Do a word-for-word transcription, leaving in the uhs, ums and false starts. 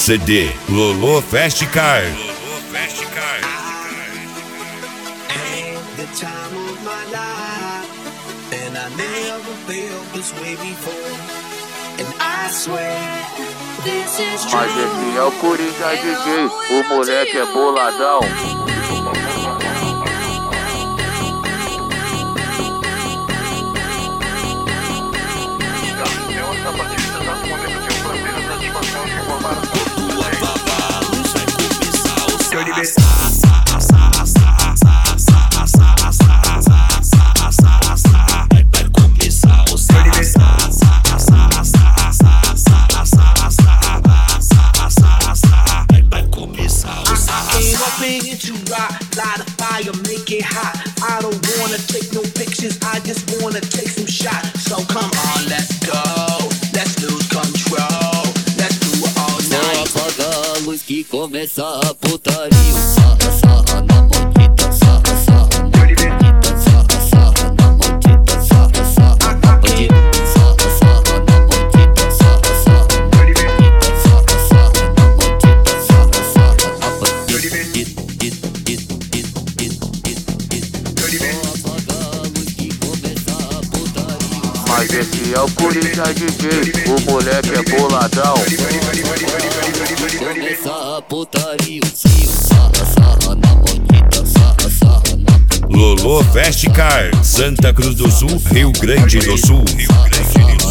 C D Lolo Fast Car. Mas esse é o Coringa D J, o moleque é boladão. To rock, light a fire, make it hot. I don't wanna take no pictures, I just wanna take some shots. So come on, let's go, let's lose control, let's do it all night. Só apaga a luz que começa a putaria. Sarra, sarra na maldita, sarra, sarra na maldita, sarra, sarra na maldita, sarra, sarra na maldita, sarra, sarra na maldita, sarra, sarra na maldita, sarra, sarra na maldita, sarra, sarra na maldita. Mas esse é o Coringa D J, o moleque é boladão. Começa a putaria, sarra, sarra na maldita, sarra, sarra na maldita. Lolo Fast Car, Santa Cruz do Sul, Rio Grande do Sul.